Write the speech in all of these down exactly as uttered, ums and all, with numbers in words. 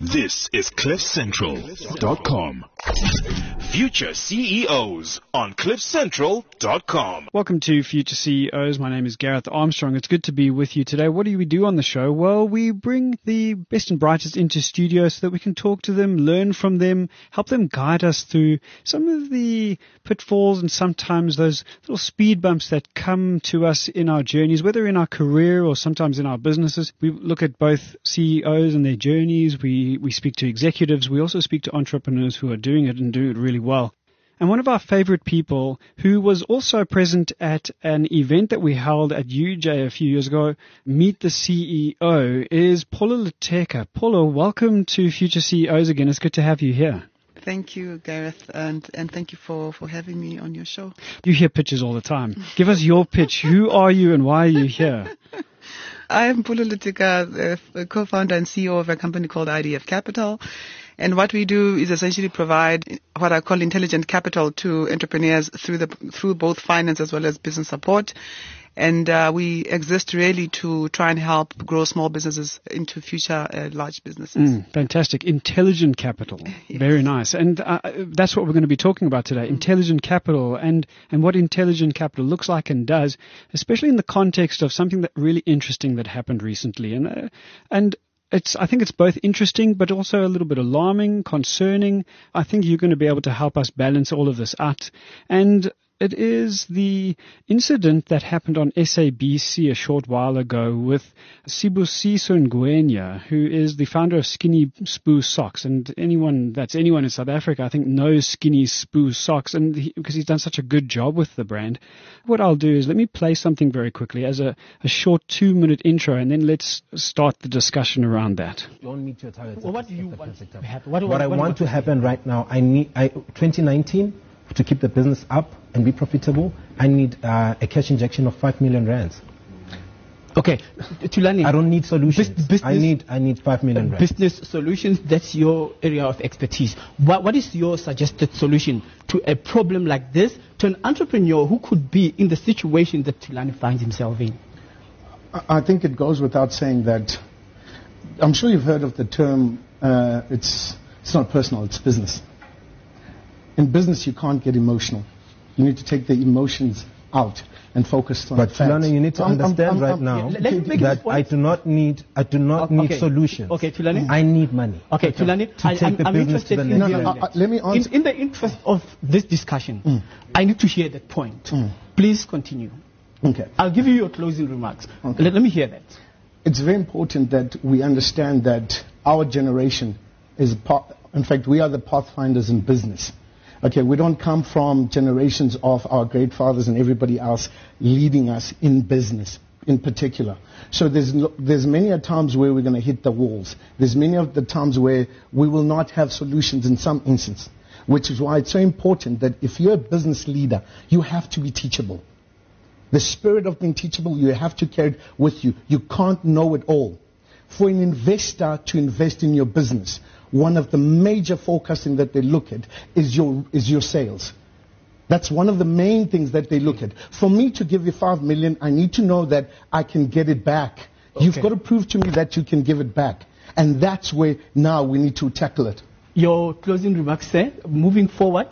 This is cliff central dot com. Future C E Os on cliff central dot com. Welcome to Future C E Os. My name is Gareth Armstrong. It's good to be with you today. What do we do on the show? Well, we bring the best and brightest into studio so that we can talk to them, learn from them, help them guide us through some of the pitfalls and sometimes those little speed bumps that come to us in our journeys, whether in our career or sometimes in our businesses. We look at both C E Os and their journeys. We, we speak to executives. We also speak to entrepreneurs who are doing it and do it really well. And one of our favorite people who was also present at an event that we held at U J a few years ago, Meet the C E O, is Paula Leteka. Paula, welcome to Future C E Os again. It's good to have you here. Thank you, Gareth, and, and thank you for, for having me on your show. You hear pitches all the time. Give us your pitch. Who are you and why are you here? I am Paula Leteka, the co-founder and C E O of a company called I D F Capital. And what we do is essentially provide what I call intelligent capital to entrepreneurs through the through both finance as well as business support. And uh, we exist really to try and help grow small businesses into future uh, large businesses. Mm, fantastic. Intelligent capital. Yes. Very nice. And uh, that's what we're going to be talking about today, mm. intelligent capital and, and what intelligent capital looks like and does, especially in the context of something that really interesting that happened recently. And uh, and It's, I think it's both interesting, but also a little bit alarming, concerning. I think you're going to be able to help us balance all of this out. And it is the incident that happened on S A B C a short while ago with Sibusiso Ngwenya, who is the founder of Skinny Spoo Socks. And anyone, that's anyone in South Africa, I think knows Skinny Spoo Socks, and he, because he's done such a good job with the brand. What I'll do is let me play something very quickly as a, a short two-minute intro, and then let's start the discussion around that. Don't meet your targets. Well, what do you want to happen? What, what, what I what, want what to happen right now, I need I, twenty nineteen, to keep the business up and be profitable, I need uh, a cash injection of five million rands. Okay, Thulani, I don't need solutions. Business, I need I need five million rands. Business solutions, that's your area of expertise. What, what is your suggested solution to a problem like this, to an entrepreneur who could be in the situation that Thulani finds himself in? I think it goes without saying that, I'm sure you've heard of the term, uh, it's, it's not personal, it's business. In business, you can't get emotional. You need to take the emotions out and focus on but facts. But Thulani, you need to I'm, understand I'm, I'm, right I'm, now yeah, that I do not need I do not okay. need okay. solutions. Okay, Thulani. I need money. Okay, okay. Thulani, to I, take I'm, the I'm business to the next no, no, level. uh, let me answer. In, in the interest of this discussion, mm. I need to hear that point. Mm. Please continue. Okay. I'll give you your closing remarks. Okay. Let, let me hear that. It's very important that we understand that our generation is, part, in fact, we are the pathfinders in business. Okay, we don't come from generations of our great fathers and everybody else leading us in business in particular. So there's, there's many a times where we're going to hit the walls. There's many of the times where we will not have solutions in some instance, which is why it's so important that if you're a business leader, you have to be teachable. The spirit of being teachable, you have to carry it with you. You can't know it all. For an investor to invest in your business, one of the major forecasting that they look at is your is your sales. That's one of the main things that they look at. For me to give you five million, I need to know that I can get it back. Okay. You've got to prove to me that you can give it back. And that's where now we need to tackle it. Your closing remarks, sir, moving forward?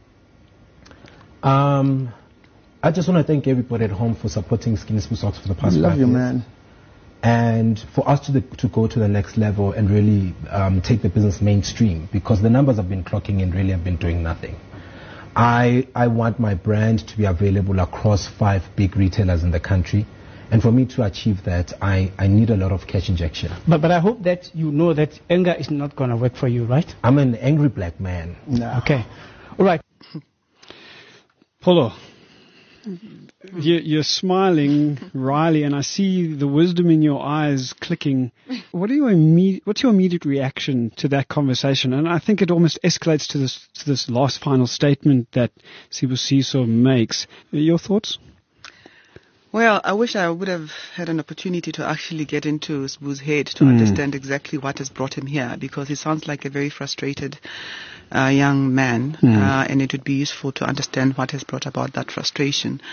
Um, I just want to thank everybody at home for supporting Skinny Spoo Socks for the past I love five you, years. man. And for us to, the, to go to the next level and really um, take the business mainstream, because the numbers have been clocking in, really have been doing nothing. I, I want my brand to be available across five big retailers in the country. And for me to achieve that, I, I need a lot of cash injection. But, but I hope that you know that anger is not going to work for you, right? I'm an angry black man. No. Okay. All right. Polo. You're smiling, Riley, and I see the wisdom in your eyes clicking. What are your immediate, what's your immediate reaction to that conversation? And I think it almost escalates to this to this last final statement that Sibusiso makes. Your thoughts? Well, I wish I would have had an opportunity to actually get into Sbu's head to mm. understand exactly what has brought him here, because he sounds like a very frustrated uh, young man, mm. uh, and it would be useful to understand what has brought about that frustration.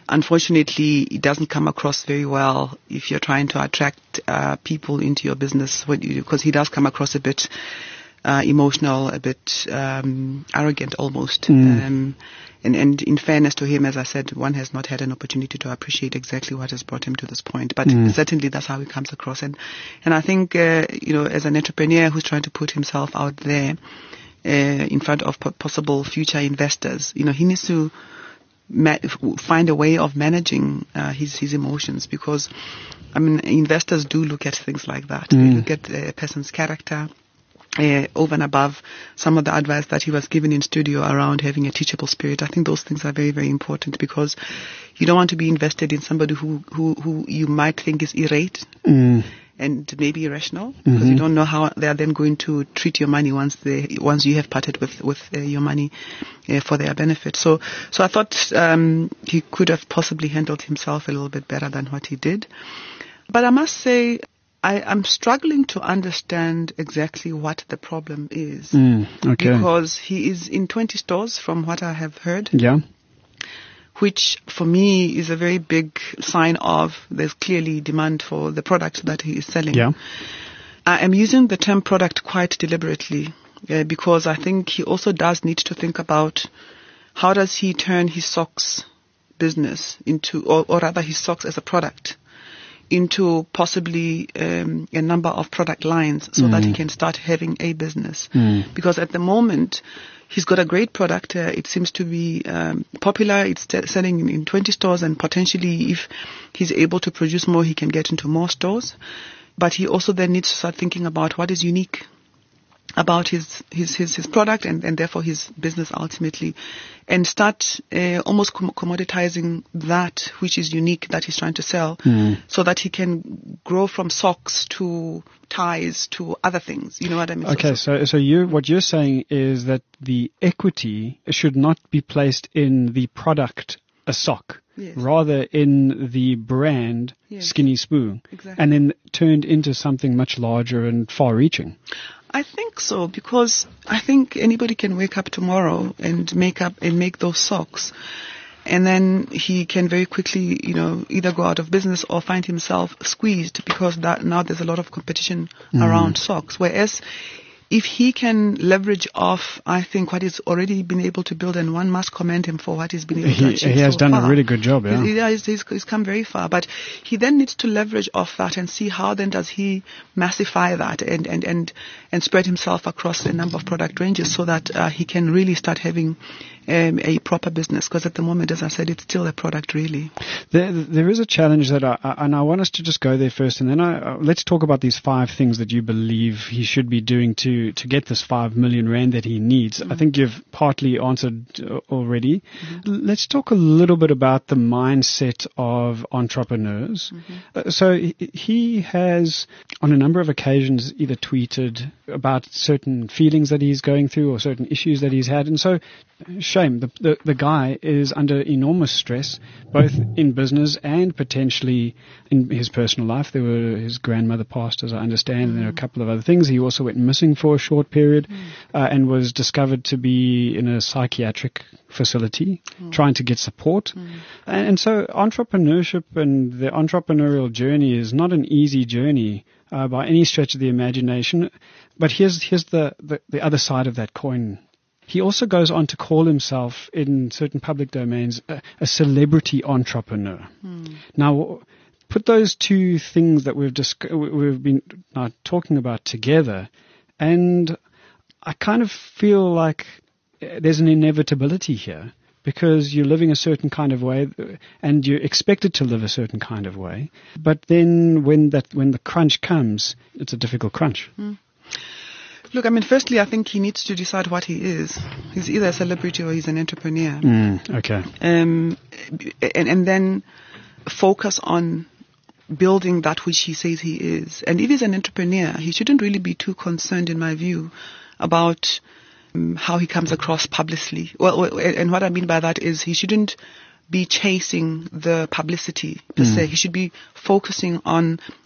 unfortunately, it doesn't come across very well if you're trying to attract uh, people into your business, because he does come across a bit uh, emotional, a bit um, arrogant almost. Mm. Um, and, and in fairness to him, as I said, one has not had an opportunity to appreciate exactly what has brought him to this point. But mm. certainly that's how he comes across. And, and I think, uh, you know, as an entrepreneur who's trying to put himself out there uh, in front of po- possible future investors, you know, he needs to Ma- find a way of managing uh, his his emotions, because I mean investors do look at things like that. Mm. They look at a person's character uh, over and above some of the advice that he was given in studio around having a teachable spirit. I think those things are very, very important, because you don't want to be invested in somebody who who, who you might think is irate. Mm. And maybe irrational, because mm-hmm. you don't know how they are then going to treat your money once they once you have parted with with uh, your money uh, for their benefit. So, so I thought um, he could have possibly handled himself a little bit better than what he did. But I must say, I am struggling to understand exactly what the problem is, mm, okay. because he is in twenty stores, from what I have heard. Yeah. Which for me is a very big sign of there's clearly demand for the product that he is selling. Yeah. I am using the term product quite deliberately uh, because I think he also does need to think about how does he turn his socks business into, or, or rather his socks as a product, into possibly um, a number of product lines so mm. that he can start having a business. Mm. Because at the moment, he's got a great product. Uh, it seems to be um, popular. It's t- selling in, in twenty stores, and potentially if he's able to produce more, he can get into more stores. But he also then needs to start thinking about what is unique about his his his, his product and, and therefore his business ultimately, and start uh, almost com- commoditizing that which is unique that he's trying to sell, mm. so that he can grow from socks to ties to other things. You know what I mean? Okay, so so, so you what you're saying is that the equity should not be placed in the product, a sock. Yes. Rather in the brand, yes. Skinny Spoo, exactly. and then turned into something much larger and far-reaching. I think so, because I think anybody can wake up tomorrow and make up and make those socks, and then he can very quickly, you know, either go out of business or find himself squeezed, because that now there's a lot of competition mm. around socks. Whereas if he can leverage off, I think, what he's already been able to build, and one must commend him for what he's been able he, to achieve. He has so done far. a really good job, yeah. He's, he's, he's, he's come very far, but he then needs to leverage off that and see how then does he massify that and, and, and, and spread himself across a number of product ranges, so that uh, he can really start having um, a proper business. Because at the moment, as I said, it's still a product, really. There, there is a challenge that, I, and I want us to just go there first, and then I, uh, let's talk about these five things that you believe he should be doing to, to get this five million rand that he needs. Mm-hmm. I think you've partly answered uh, already. Mm-hmm. Let's talk a little bit about the mindset of entrepreneurs. Mm-hmm. Uh, so he, he has, on a number of occasions, either tweeted about certain feelings that he's going through or certain issues that he's had, and so shame. The, the the guy is under enormous stress, both in business and potentially in his personal life. There were his grandmother passed, as I understand, mm. and there are a couple of other things. He also went missing for a short period, mm. uh, and was discovered to be in a psychiatric facility, mm. trying to get support. Mm. And, and so entrepreneurship and the entrepreneurial journey is not an easy journey uh, by any stretch of the imagination. But here's here's the, the, the other side of that coin. He also goes on to call himself, in certain public domains, a, a celebrity entrepreneur. Mm. Now, put those two things that we've dis- we've been uh, talking about together, and I kind of feel like there's an inevitability here, because you're living a certain kind of way, and you're expected to live a certain kind of way. But then, when that when the crunch comes, it's a difficult crunch. Mm. Look, I mean, firstly, I think he needs to decide what he is. He's either a celebrity or he's an entrepreneur. Mm, okay. Um, and, and then focus on building that which he says he is. And if he's an entrepreneur, he shouldn't really be too concerned, in my view, about um, how he comes across publicly. Well, and what I mean by that is he shouldn't be chasing the publicity per mm. se. He should be focusing on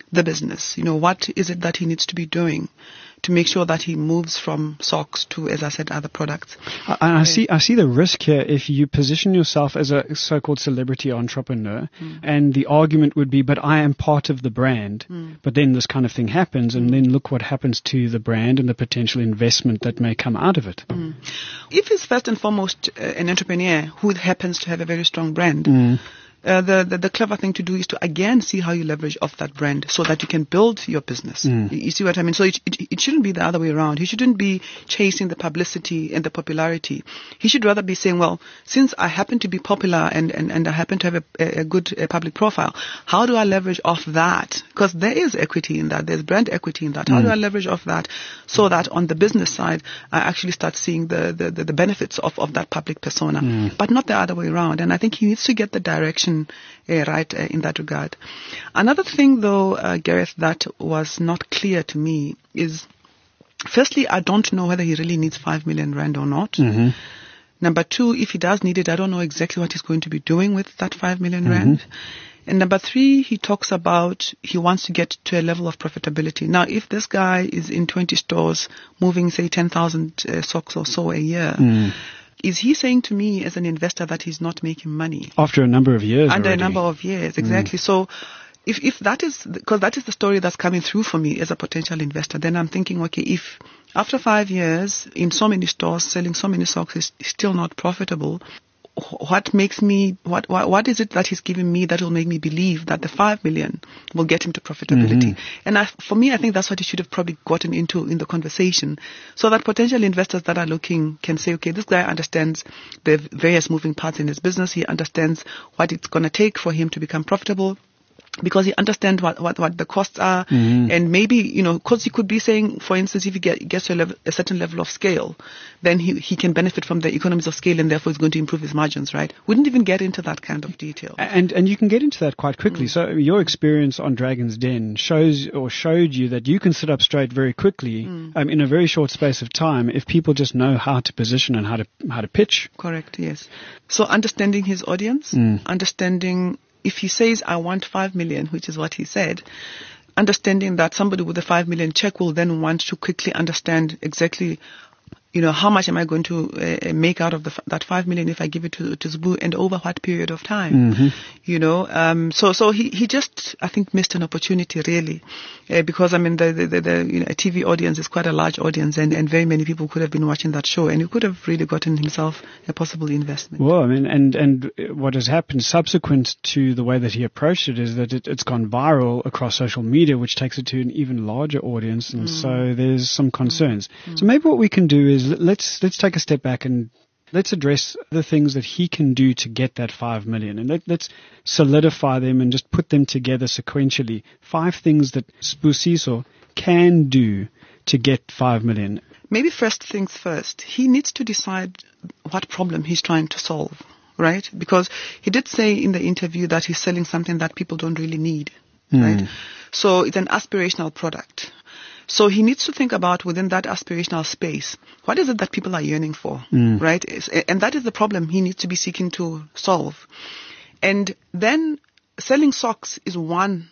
the business. You know, what is it that he needs to be doing to make sure that he moves from socks to, as I said, other products. I, I see I see the risk here if you position yourself as a so-called celebrity entrepreneur, mm. and the argument would be, but I am part of the brand. Mm. But then this kind of thing happens, and mm. then look what happens to the brand and the potential investment that may come out of it. Mm. If he's first and foremost uh, an entrepreneur who happens to have a very strong brand, mm. Uh, the, the the clever thing to do is to again see how you leverage off that brand so that you can build your business. Mm. You, you see what I mean? So it, it it shouldn't be the other way around. He shouldn't be chasing the publicity and the popularity. He should rather be saying, well, since I happen to be popular and, and, and I happen to have a, a good a public profile, how do I leverage off that? Because there is equity in that. There's brand equity in that. How mm. do I leverage off that so that on the business side, I actually start seeing the, the, the, the benefits of, of that public persona, mm. but not the other way around. And I think he needs to get the direction Uh, right uh, in that regard. Another thing, though, uh, Gareth, that was not clear to me is, firstly, I don't know whether he really needs five million rand or not. Mm-hmm. Number two, if he does need it, I don't know exactly what he's going to be doing with that five million mm-hmm. rand. And number three, he talks about he wants to get to a level of profitability. Now, if this guy is in twenty stores, moving, say, ten thousand uh, socks or so a year, mm. is he saying to me as an investor that he's not making money? After a number of years Under already. a number of years, exactly. Mm. So if if that is, because that is the story that's coming through for me as a potential investor, then I'm thinking, okay, if after five years in so many stores selling so many socks is still not profitable, what makes me, what, what what is it that he's giving me that will make me believe that the five million will get him to profitability? Mm-hmm. And I, for me, I think that's what he should have probably gotten into in the conversation, so that potential investors that are looking can say, okay, this guy understands the various moving parts in his business. He understands what it's going to take for him to become profitable, because he understands what, what, what the costs are. Mm-hmm. And maybe, you know, because he could be saying, for instance, if he get, gets to a, level, a certain level of scale, then he, he can benefit from the economies of scale, and therefore is going to improve his margins, right? Wouldn't even get into that kind of detail. And and you can get into that quite quickly. Mm. So your experience on Dragon's Den shows or showed you that you can sit up straight very quickly mm. um, in a very short space of time if people just know how to position and how to how to pitch. Correct, yes. So understanding his audience, mm. understanding... If he says, I want five million, which is what he said, understanding that somebody with a five million check will then want to quickly understand exactly, you know, how much am I going to uh, make out of the, that five million if I give it to, to Zbu, and over what period of time, mm-hmm. you know. Um, so so he, he just, I think, missed an opportunity, really, uh, because, I mean, the, the, the, the you know, a T V audience is quite a large audience, and, and very many people could have been watching that show, and he could have really gotten himself a possible investment. Well, I mean, and, and what has happened subsequent to the way that he approached it is that it, it's gone viral across social media, which takes it to an even larger audience, and mm. so there's some concerns. Mm. So maybe what we can do is let's let's take a step back and let's address the things that he can do to get that five million, and let, let's solidify them and just put them together sequentially. Five things that Sbusiso can do to get five million. Maybe first things first, he needs to decide what problem he's trying to solve, right? Because he did say in the interview that he's selling something that people don't really need, mm. right? So it's an aspirational product. So he needs to think about, within that aspirational space, what is it that people are yearning for, mm. right? And that is the problem he needs to be seeking to solve. And then selling socks is one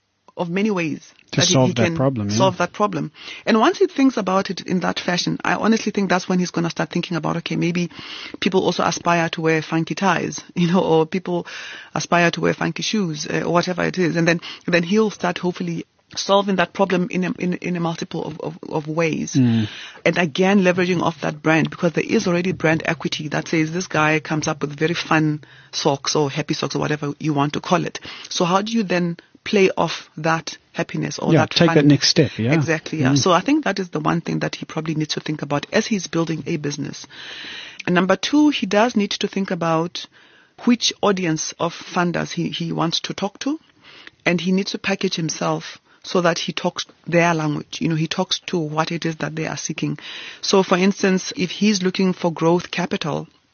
of many ways to that solve he, he that can problem, solve yeah. that problem. And once he thinks about it in that fashion, I honestly think that's when he's going to start thinking about, okay, maybe people also aspire to wear funky ties, you know, or people aspire to wear funky shoes, uh, or whatever it is. And then, then he'll start hopefully solving that problem in a, in, in a multiple of, of, of ways. Mm. And again, leveraging off that brand, because there is already brand equity that says this guy comes up with very fun socks or happy socks or whatever you want to call it. So how do you then play off that happiness or yeah, that take fun? that next step, yeah. Exactly, yeah. Mm. So I think that is the one thing that he probably needs to think about as he's building a business. And number two, he does need to think about which audience of funders he, he wants to talk to, and he needs to package himself so that he talks their language. You know, he talks to what it is that they are seeking. So, for instance, if he's looking for growth capital,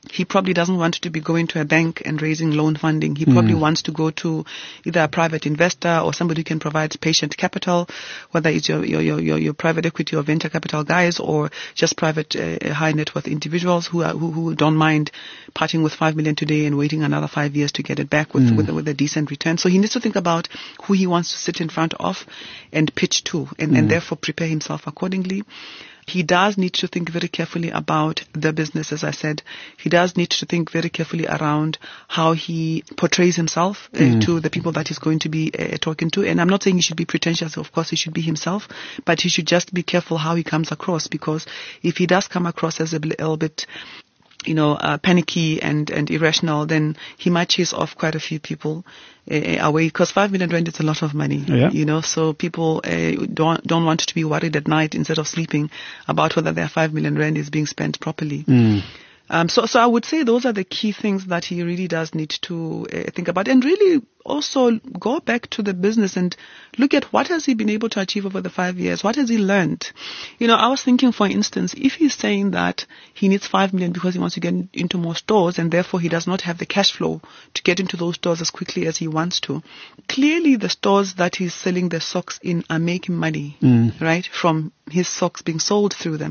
He probably doesn't want to be going to a bank and raising loan funding. He probably mm. wants to go to either a private investor or somebody who can provide patient capital, whether it's your your your, your private equity or venture capital guys, or just private uh, high net worth individuals who are who, who don't mind parting with five million today and waiting another five years to get it back with mm. with, with a decent return. So he needs to think about who he wants to sit in front of and pitch to, and, mm. and therefore prepare himself accordingly. He does need to think very carefully about the business, as I said. He does need to think very carefully around how he portrays himself uh, mm. to the people that he's going to be uh, talking to. And I'm not saying he should be pretentious. Of course, he should be himself. But he should just be careful how he comes across, because if he does come across as a little bit, you know, uh, panicky and, and irrational, then he might chase off quite a few people uh, away, because five million rand is a lot of money, yeah. you know, so people uh, don't don't want to be worried at night instead of sleeping about whether their five million rand is being spent properly. Mm. Um, so, so I would say those are the key things that he really does need to uh, think about, and really also go back to the business and look at what has he been able to achieve over the five years. What has he learned? You know, I was thinking, for instance, if he's saying that he needs five million because he wants to get into more stores and therefore he does not have the cash flow to get into those stores as quickly as he wants to, clearly the stores that he's selling the socks in are making money, mm. right, from his socks being sold through them.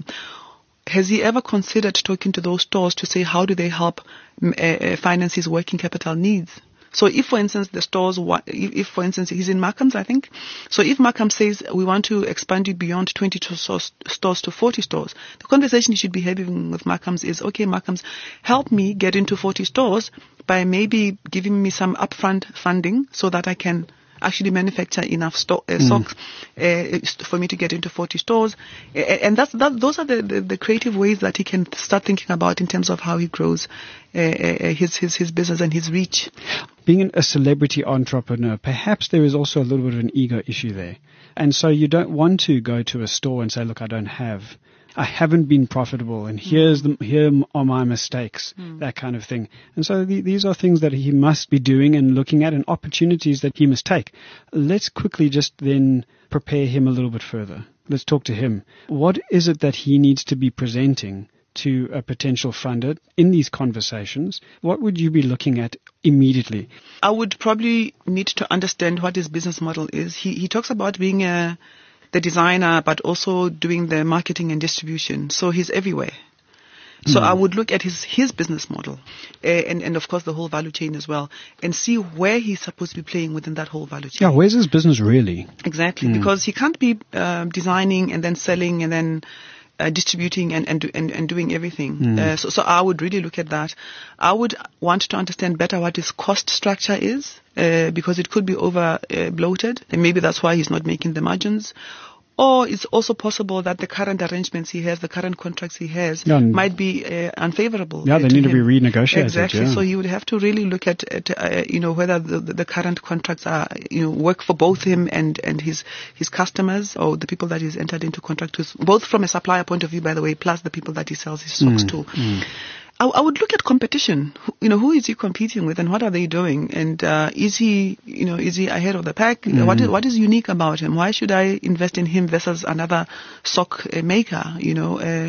Has he ever considered talking to those stores to say how do they help uh, finance his working capital needs? So if, for instance, the stores, if, if for instance, he's in Markham's, I think. So if Markham says we want to expand it beyond twenty stores to forty stores, the conversation he should be having with Markham's is, okay, Markham's, help me get into forty stores by maybe giving me some upfront funding so that I can actually manufacture enough sto- uh, mm. socks uh, for me to get into forty stores. Uh, and that's, that, those are the, the, the creative ways that he can start thinking about in terms of how he grows uh, uh, his, his, his business and his reach. Being a celebrity entrepreneur, perhaps there is also a little bit of an ego issue there. And so you don't want to go to a store and say, look, I don't have... I haven't been profitable, and here's the, here are my mistakes, mm. that kind of thing. And so the, these are things that he must be doing and looking at, and opportunities that he must take. Let's quickly just then prepare him a little bit further. Let's talk to him. What is it that he needs to be presenting to a potential funder in these conversations? What would you be looking at immediately? I would probably need to understand what his business model is. He, he talks about being a the designer, but also doing the marketing and distribution. So he's everywhere. So mm. I would look at his, his business model uh, and, and, of course, the whole value chain as well, and see where he's supposed to be playing within that whole value chain. Yeah, where's his business really? Exactly, mm. because he can't be uh, designing and then selling and then Uh, distributing and, and, and, and doing everything. Mm. Uh, so, so I would really look at that. I would want to understand better what his cost structure is, uh, because it could be over uh, bloated, and maybe that's why he's not making the margins. Or it's also possible that the current arrangements he has, the current contracts he has, yeah, might be uh, unfavorable. Yeah, they to need him. to be renegotiated. Exactly. Yeah. So you would have to really look at, at uh, you know, whether the, the current contracts are, you know, work for both him and, and his his customers, or the people that he's entered into contract with, both from a supplier point of view, by the way, plus the people that he sells his socks mm, to. Mm. I, I would look at competition. You know, who is he competing with, and what are they doing? And uh, is he, you know, is he ahead of the pack? Mm. What is what is unique about him? Why should I invest in him versus another sock uh, maker? You know, uh,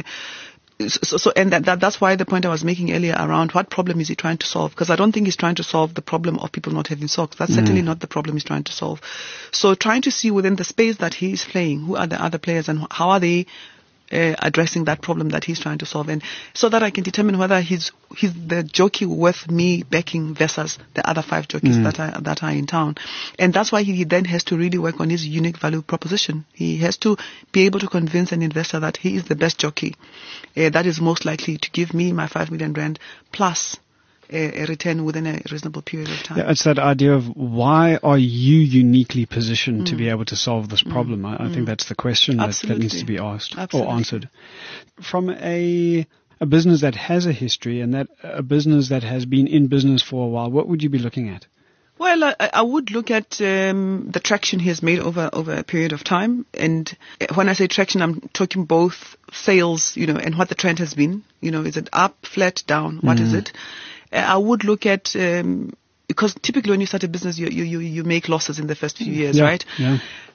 so, so and that, that that's why the point I was making earlier around what problem is he trying to solve? Because I don't think he's trying to solve the problem of people not having socks. That's mm. certainly not the problem he's trying to solve. So trying to see within the space that he is playing, who are the other players and how are they Uh, addressing that problem that he's trying to solve, and so that I can determine whether he's he's the jockey worth me backing versus the other five jockeys mm. that are that are in town. And that's why he then has to really work on his unique value proposition. He has to be able to convince an investor that he is the best jockey uh, that is most likely to give me my five million rand plus a, a return within a reasonable period of time. Yeah, it's that idea of why are you uniquely positioned mm. to be able to solve this problem? Mm. I, I mm. think that's the question that, that needs to be asked Absolutely. Or answered. From a a business that has a history and that a business that has been in business for a while, what would you be looking at? Well, I, I would look at um, the traction he has made over, over a period of time. And when I say traction, I'm talking both sales, you know, and what the trend has been. You know, is it up, flat, down? What mm. is it? I would look at, um, because typically when you start a business, you, you, you, you make losses in the first few years, yeah, right? Yeah.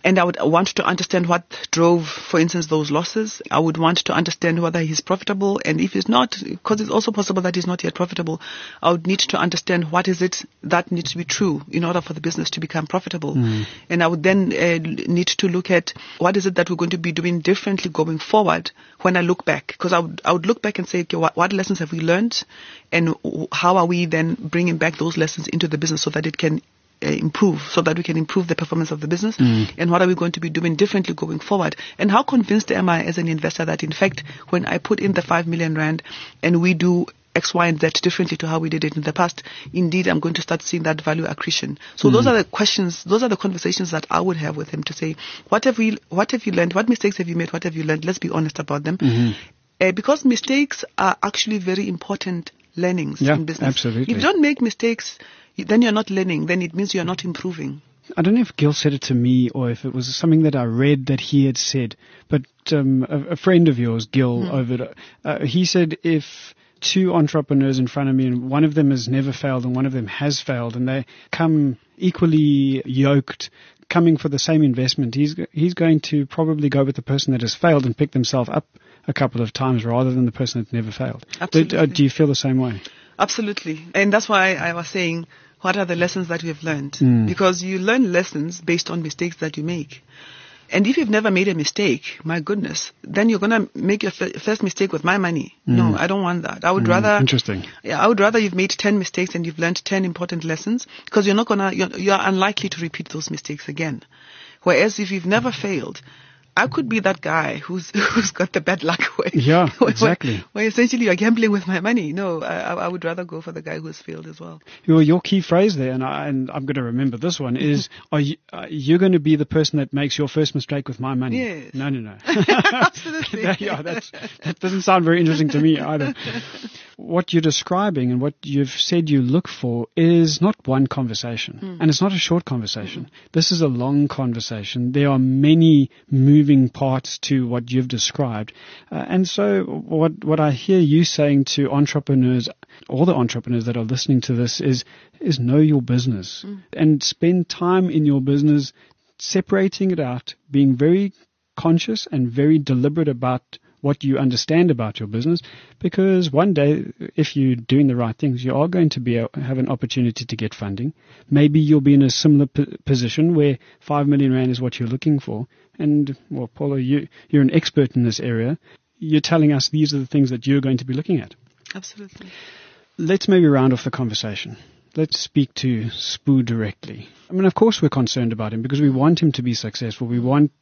And I would want to understand what drove, for instance, those losses. I would want to understand whether he's profitable, and if he's not, because it's also possible that he's not yet profitable, I would need to understand what is it that needs to be true in order for the business to become profitable. Mm. And I would then uh, need to look at what is it that we're going to be doing differently going forward when I look back. Because I would, I would look back and say, okay, what, what lessons have we learned, and how are we then bringing back those lessons into the business so that it can Uh, improve, so that we can improve the performance of the business, mm. and what are we going to be doing differently going forward, and how convinced am I as an investor that in fact when I put in the five million rand and we do X, Y, and Z differently to how we did it in the past, indeed I'm going to start seeing that value accretion. So mm. those are the questions, those are the conversations that I would have with him to say, what have we, what have you learned, what mistakes have you made, what have you learned, let's be honest about them. Mm-hmm. Uh, because mistakes are actually very important learnings yeah, in business. Absolutely. If you don't make mistakes, then you're not learning, then it means you're not improving. I don't know if Gil said it to me or if it was something that I read that he had said, but um, a, a friend of yours, Gil, mm. over uh, he said if two entrepreneurs in front of me and one of them has never failed and one of them has failed and they come equally yoked, coming for the same investment, he's he's going to probably go with the person that has failed and pick themselves up a couple of times rather than the person that never failed. Absolutely. Do, uh, do you feel the same way? Absolutely. And that's why I was saying, what are the lessons that we have learned? Mm. Because you learn lessons based on mistakes that you make. And if you've never made a mistake, my goodness, then you're going to make your f- first mistake with my money. Mm. No, I don't want that. I would mm. rather... Interesting. Yeah, I would rather you've made ten mistakes and you've learned ten important lessons, because you're not going to, you're, you're unlikely to repeat those mistakes again. Whereas if you've never failed, I could be that guy who's who's got the bad luck where, yeah, exactly. where, where essentially you're gambling with my money. No, I, I would rather go for the guy who has failed as well. Well, your key phrase there, and, I, and I'm going to remember this one, is are you, uh, you're going to be the person that makes your first mistake with my money. Yes. No, no, no. Absolutely. yeah, that's, that doesn't sound very interesting to me either. What you're describing and what you've said you look for is not one conversation, mm. and it's not a short conversation. Mm-hmm. This is a long conversation. There are many moving parts to what you've described. Uh, and so what what I hear you saying to entrepreneurs, all the entrepreneurs that are listening to this, is is know your business mm. and spend time in your business separating it out, being very conscious and very deliberate about what you understand about your business, because one day, if you're doing the right things, you are going to be have an opportunity to get funding. Maybe you'll be in a similar p- position where five million rand is what you're looking for. And, well, Paula, you, you're an expert in this area. You're telling us these are the things that you're going to be looking at. Absolutely. Let's maybe round off the conversation. Let's speak to Spoo directly. I mean, of course we're concerned about him because we want him to be successful. We want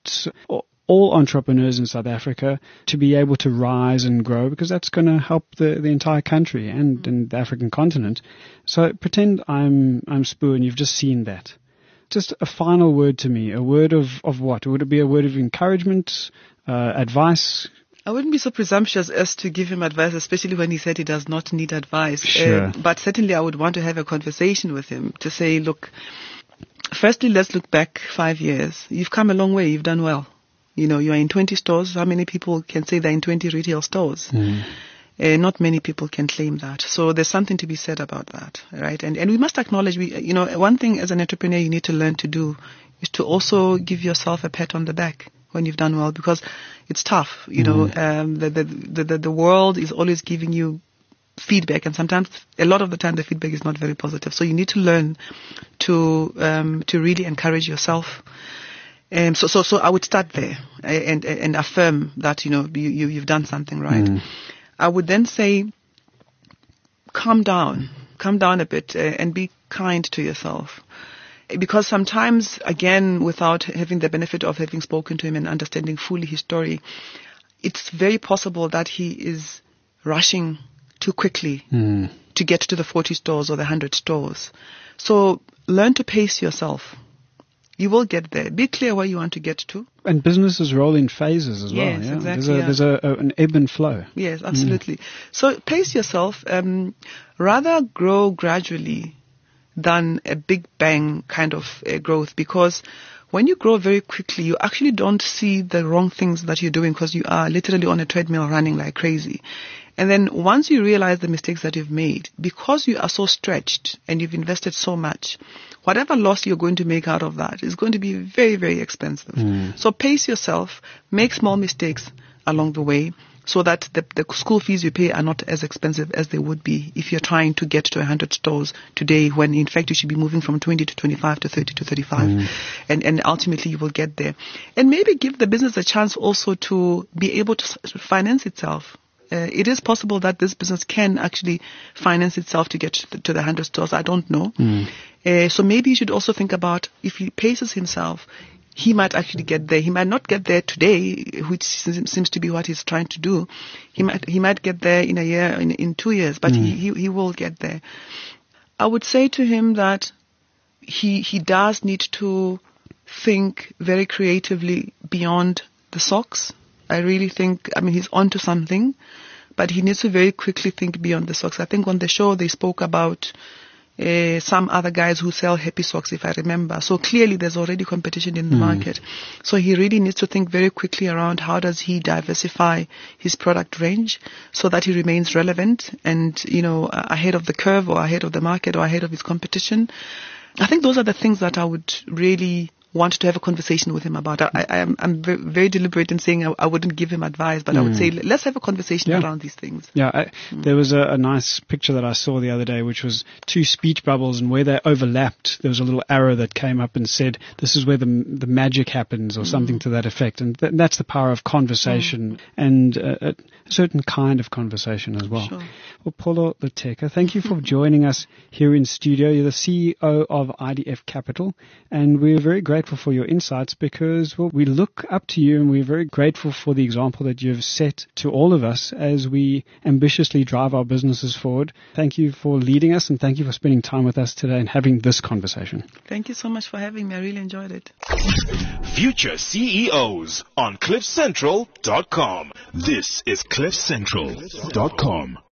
all entrepreneurs in South Africa to be able to rise and grow, because that's going to help the, the entire country and, mm. and the African continent. So pretend I'm I'm Spoo and you've just seen that. Just a final word to me, a word of, of what? Would it be a word of encouragement, uh, advice? I wouldn't be so presumptuous as to give him advice, especially when he said he does not need advice. Sure. Uh, but certainly I would want to have a conversation with him to say, look, firstly, let's look back five years. You've come a long way. You've done well. You know, you're in twenty stores. How many people can say they're in twenty retail stores? Mm. Uh, not many people can claim that. So there's something to be said about that, right? And and we must acknowledge, we, you know, one thing as an entrepreneur you need to learn to do is to also give yourself a pat on the back when you've done well, because it's tough. You mm. know, um, the, the the the world is always giving you feedback, and sometimes, a lot of the time, the feedback is not very positive. So you need to learn to um, to really encourage yourself. Um, so, so, so I would start there and, and, and affirm that, you know, you, you, you've done something right. Mm. I would then say, calm down, calm down a bit uh, and be kind to yourself. Because sometimes, again, without having the benefit of having spoken to him and understanding fully his story, it's very possible that he is rushing too quickly mm. to get to the forty stores or the one hundred stores. So learn to pace yourself. You will get there. Be clear where you want to get to. And businesses roll in phases as yes, well. Yeah, exactly. There's, a, yeah. there's a, a, an ebb and flow. Yes, absolutely. Mm. So pace yourself. Um, rather grow gradually than a big bang kind of uh, growth, because when you grow very quickly, you actually don't see the wrong things that you're doing because you are literally on a treadmill running like crazy. And then once you realize the mistakes that you've made, because you are so stretched and you've invested so much, whatever loss you're going to make out of that is going to be very, very expensive. Mm. So pace yourself, make small mistakes along the way, so that the, the school fees you pay are not as expensive as they would be if you're trying to get to one hundred stores today, when in fact you should be moving from twenty to twenty-five to thirty to thirty-five. Mm. And, and ultimately you will get there. And maybe give the business a chance also to be able to finance itself. Uh, it is possible that this business can actually finance itself to get to the, to the one hundred stores. I don't know. Mm. Uh, so maybe you should also think about, if he paces himself, he might actually get there. He might not get there today, which seems to be what he's trying to do. He might he might get there in a year, in, in two years, but mm. he, he he will get there. I would say to him that he he does need to think very creatively beyond the socks. I really think, I mean, he's onto something, but he needs to very quickly think beyond the socks. I think on the show they spoke about Uh, some other guys who sell happy socks, if I remember. So clearly there's already competition in the mm. market. So he really needs to think very quickly around how does he diversify his product range so that he remains relevant and, you know, ahead of the curve or ahead of the market or ahead of his competition. I think those are the things that I would really want to have a conversation with him about. I, I am I'm very, very deliberate in saying I, I wouldn't give him advice, but mm. I would say let's have a conversation yeah. around these things. Yeah, I, mm. there was a, a nice picture that I saw the other day, which was two speech bubbles, and where they overlapped, there was a little arrow that came up and said, "This is where the the magic happens," or mm. something to that effect. And th- that's the power of conversation mm. and uh, a certain kind of conversation as well. Sure. Well, Pholo Lutheka, thank you for joining us here in studio. You're the C E O of I D F Capital, and we're very grateful for your insights because, well, we look up to you and we're very grateful for the example that you've set to all of us as we ambitiously drive our businesses forward. Thank you for leading us, and thank you for spending time with us today and having this conversation. Thank you so much for having me. I really enjoyed it. Future C E Os on cliff central dot com. This is cliff central dot com.